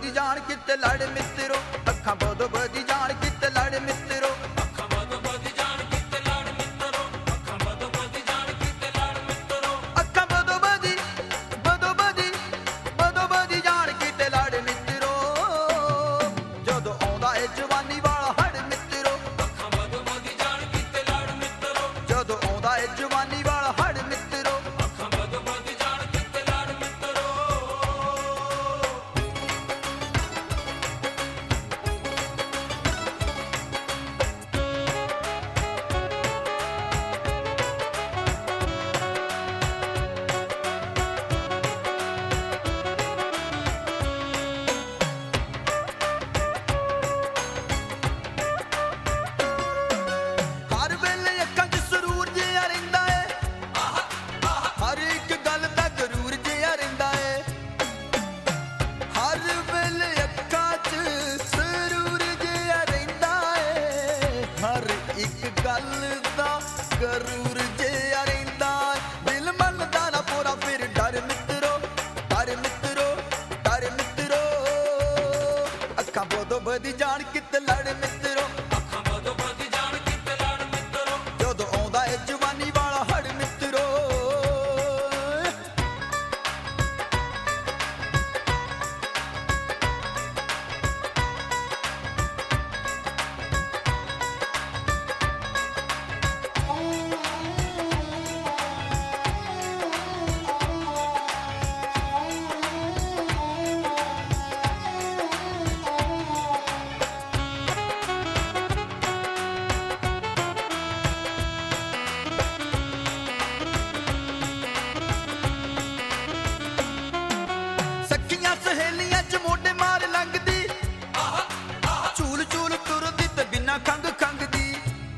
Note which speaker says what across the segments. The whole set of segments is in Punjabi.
Speaker 1: ਬਦੀ ਜਾਣ ਕਿਤੇ ਲੜ ਮਿੱਤਰੋ, ਅੱਖਾਂ ਬਦੋ ਬਦੀ ਜਾਣ ਕਿਤੇ ਲੜ ਮਿੱਤਰੋ,
Speaker 2: ਅੱਖਾਂ ਬਦੋ ਬਦੀ ਜਾਣ ਕਿਤੇ ਲੜ ਮਿੱਤਰੋ, ਅੱਖਾਂ ਬਦੋ ਬਦੀ ਜਾਣ ਕਿਤੇ ਲੜ ਮਿੱਤਰੋ,
Speaker 1: ਅੱਖਾਂ ਬਦੋ ਬਦੀ ਜਾਣ ਕਿਤੇ ਲੜ ਮਿੱਤਰੋ, ਜਦੋਂ ਆਉਂਦਾ ਏ ਜਵਾਨੀ ਵਾਲਾ ਹੜ ਮਿੱਤਰੋ,
Speaker 2: ਅੱਖਾਂ ਬਦੋ ਬਦੀ ਜਾਣ ਕਿਤੇ ਲੜ ਮਿੱਤਰੋ,
Speaker 1: ਜਦੋਂ ਆਉਂਦਾ ਏ ਜਵਾਨੀ ਵਾਲਾ ਹੜ ਮਿੱਤਰੋ।
Speaker 2: ਅੱਖਾਂ ਬਦੋ ਬਦੀ ਜਾਣ ਕਿਤੇ ਲੜ ਮਿੱਤਰੋ।
Speaker 1: ਹਰ ਵੇਲੇ ਅੱਖਾਂ 'ਚ ਸਰੂਰ ਜਿਹਾ ਰਹਿੰਦਾ ਏ, ਹਰ ਇੱਕ ਗੱਲ ਦਾ ਜ਼ਰੂਰ ਜਿਹਾ ਰਹਿੰਦਾ ਏ, ਹਰ ਵੇਲੇ ਅੱਖਾਂ 'ਚ ਸਰੂਰ ਜਿਹਾ ਰਹਿੰਦਾ ਏ, ਹਰ ਇੱਕ ਗੱਲ ਦਾ ਗਰੂਰ ਜਿਹਾ ਰਹਿੰਦਾ ਏ, ਦਿਲ ਮੰਨਦਾ ਨਾ ਪੂਰਾ ਫਿਰ ਡਰ ਮਿੱਤਰੋ, ਡਰ ਮਿੱਤਰੋ, ਡਰ ਮਿੱਤਰੋ, ਅੱਖਾਂ ਬਦੋ ਬਦੀ ਜਾਣ ਕਿਤੇ ਲੜ ਮਿੱਤਰੋ,
Speaker 2: ਅੱਖਾਂ ਬਦੋ ਬਦੀ ਜਾਣ ਕਿਤੇ ਲੜ ਮਿੱਤਰੋ,
Speaker 1: ਜਦੋਂ ਆਉਂਦਾ ਏ ਜਵਾਨੀ ਵਾਲਾ ਹੜ ਮਿੱਤਰੋ। ਸਖੀਆਂ ਸਹੇਲੀਆਂ 'ਚ ਮੋਢੇ ਮਾਰ ਲੰਘਦੀ, ਝੂਲ ਝੂਲ ਤੁਰਦੀ ਤੇ ਬਿਨਾਂ ਖੰਗ ਖੰਗਦੀ,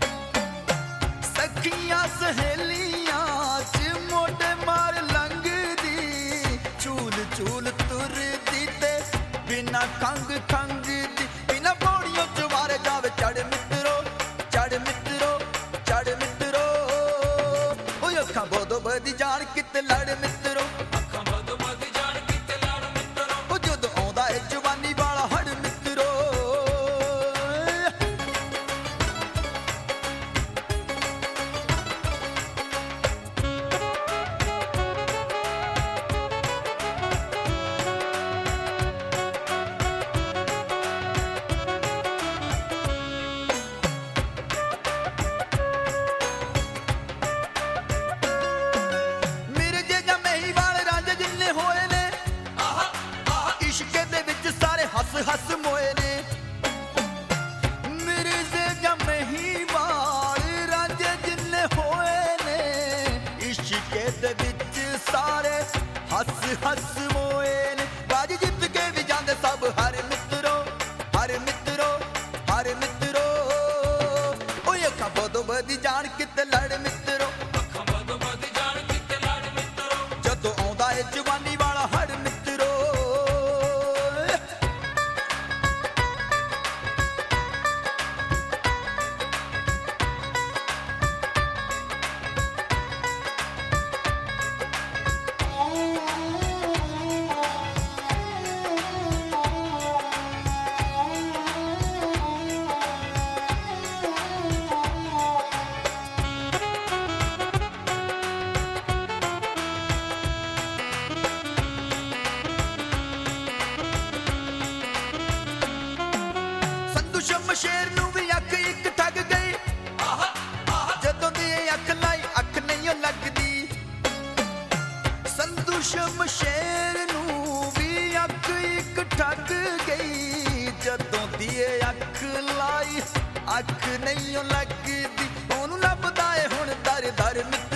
Speaker 1: ਸਖੀਆਂ ਸਹੇਲੀਆਂ 'ਚ ਮੋਢੇ ਮਾਰ ਲੰਘਦੀ, ਝੂਲ ਝੂਲ ਤੁਰਦੀ ਤੇ ਬਿਨਾਂ ਖੰਗ ਖੰਗਦੀ, ਬਿਨਾਂ ਪੌੜੀਆਂ 'ਚ ਵਾਰ ਜਾਵੇ ਚੜ ਮਿੱਤਰੋ, ਚੜ ਮਿੱਤਰੋ, ਚੜ ਮਿੱਤਰੋ, ਓਏ ਅੱਖਾਂ ਬਦੋ ਬਦੀ ਜਾਣ ਕਿਤੇ ਲੜ ਮਿੱਤਰੋ,
Speaker 2: ਅੱਖਾਂ ਬਦੋ ਬਦੀ ਜਾਣ ਕਿਤੇ ਲੜ ਮਿੱਤਰੋ,
Speaker 1: ਉਹ ਜਦੋਂ ਆਉਂਦਾ ਏ ਜਵਾਨੀ ਵਾਲਾ ਹੜ ਮਿੱਤਰੋ। ਮੇਰੇ ਜੇ ਮਹੀਂ ਵਾਲੇ ਰਾਂਝੇ ਜਿੰਨੇ ਹੋਏ ਨੇ, ਇਸ਼ਕੇ ਦੇ ਵਿੱਚ ਸਾਰੇ ਹੱਸ ਹੱਸ ਮੋਏ ਨੇ, ਮੇਰੇ ਜੇ ਮਹੀਂ ਵਾਲੇ ਰਾਂਝੇ ਜਿੰਨੇ ਹੋਏ ਨੇ, ਇਸ਼ਕੇ ਦੇ ਵਿੱਚ ਸਾਰੇ ਹੱਸ ਹੱਸ ਮੋਏ ਨੇ, ਬਾਜੀ ਜਿੱਤ ਕੇ ਵੀ ਜਾਂਦੇ ਸਭ ਹਰ ਮਿੱਤਰੋ, ਹਰ ਮਿੱਤਰੋ, ਹਰ ਮਿੱਤਰੋ, ਓਏ ਅੱਖਾਂ ਬਦੋ ਬਦੀ ਜਾਣ ਕਿਤੇ ਲੜ ਮਿੱਤਰੋ,
Speaker 2: ਅੱਖਾਂ ਬਦੋ ਬਦੀ ਜਾਣ ਕਿਤੇ ਲੜ ਮਿੱਤਰੋ,
Speaker 1: ਜਦੋਂ ਆਉਂਦਾ ਏ ਜਵਾਨੀ ਵਾਲਾ ਹੜ ਮਿੱਤਰੋ। ਸੰਧੂ ਸ਼ਮਸ਼ੇਰ ਨੂੰ ਵੀ ਅੱਖ ਇੱਕ ਠੱਗ ਗਈ, ਜਦੋਂ ਦੀ ਇਹ ਅੱਖ ਲਾਈ ਅੱਖ ਨਹੀਂ ਓ ਲੱਗਦੀ, ਸੰਧੂ ਸ਼ਮਸ਼ੇਰ ਨੂੰ ਵੀ ਅੱਖ ਇੱਕ ਠੱਗ ਗਈ, ਜਦੋਂ ਦੀ ਇਹ ਅੱਖ ਲਾਈ ਅੱਖ ਨਹੀਂ ਓ ਲੱਗਦੀ, ਉਹਨੂੰ ਲੱਭਦਾ ਏ ਹੁਣ ਦਰ ਦਰ ਮਿੱਤਰੋ।